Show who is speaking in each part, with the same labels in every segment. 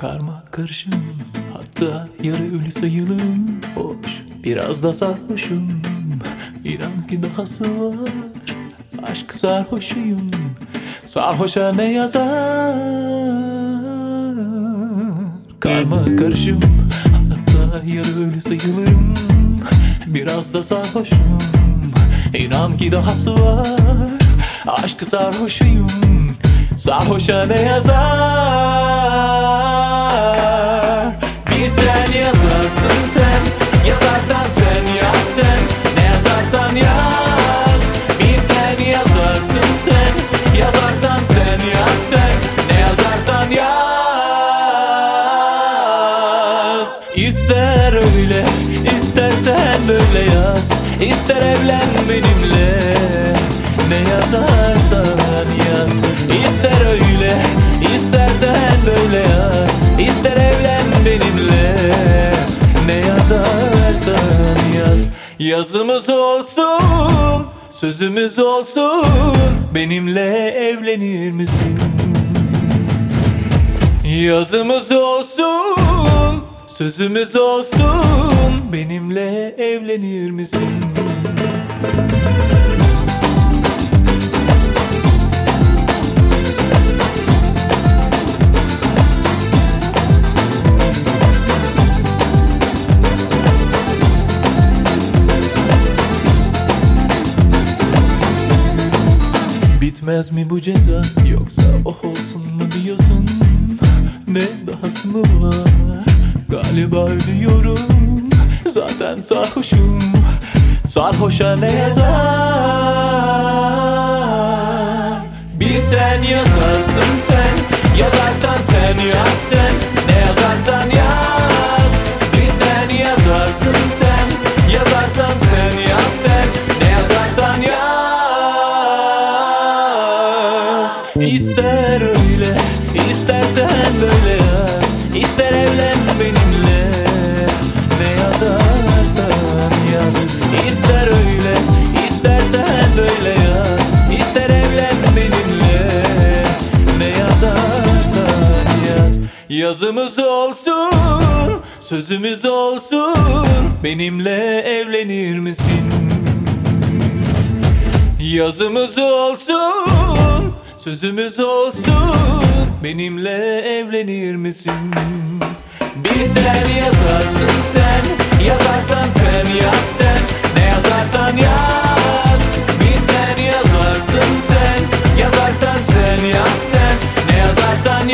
Speaker 1: Karma karışım, hatta yarı ölü sayılım. Hoş, biraz da sarhoşum. İnan ki dahası var. Aşk sarhoşuyum. Sarhoşa ne yazar? Karma karışım, hatta yarı ölü sayılım. Biraz da sarhoşum. İnan ki dahası var. Aşk sarhoşuyum. Sarhoşa ne yazar? Bir sen yazarsın sen. Yazarsan sen yaz sen. Ne yazarsan yaz. Bir sen yazarsın sen. Yazarsan sen yaz sen. Ne yazarsan yaz. İster öyle, istersen böyle yaz. İster evlen benimle. Ne yazarsan yaz. İster öyle, istersen böyle yaz. İster evlen benimle. Ne yazarsan yaz. Yazımız olsun, sözümüz olsun. Benimle evlenir misin? Yazımız olsun, sözümüz olsun. Benimle evlenir misin? Bitmez mi bu ceza, yoksa oh olsun mu diyorsun? Ne dahası mı var? Galiba ölüyorum. Zaten sarhoşum. Sarhoşa ne yazar? Bir sen yazarsın sen. Yazarsan sen yaz sen. Ne yazarsan yaz. Bir sen yazarsın sen. Yazarsan sen yaz sen. Ne yazarsan yaz. İster öyle, istersen böyle yaz. İster evlen benimle. Ne yazarsan yaz. İster öyle, istersen böyle yaz. İster evlen benimle. Ne yazarsan yaz. Yazımız olsun, sözümüz olsun. Benimle evlenir misin? Yazımız olsun, sözümüz olsun. Benimle evlenir misin? Bir sen yazarsın sen. Yazarsan sen yaz sen. Ne yazarsan yaz. Bir sen yazarsın sen. Yazarsan sen yaz sen. Ne yazarsan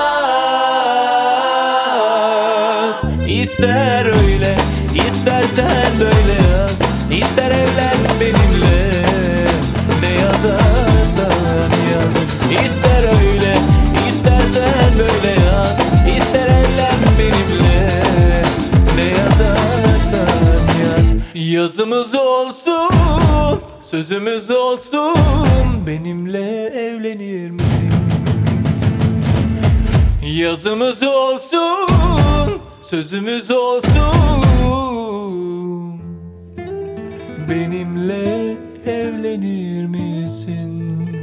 Speaker 1: yaz. İster öyle, istersen böyle yaz. İster evlen benimle. Ne yazarsan yaz. İster öyle, istersen böyle yaz. İster evlen benimle. Ne yazarsan yaz. Yazımız olsun, sözümüz olsun. Benimle evlenir misin? Yazımız olsun, sözümüz olsun. Benimle evlenir misin?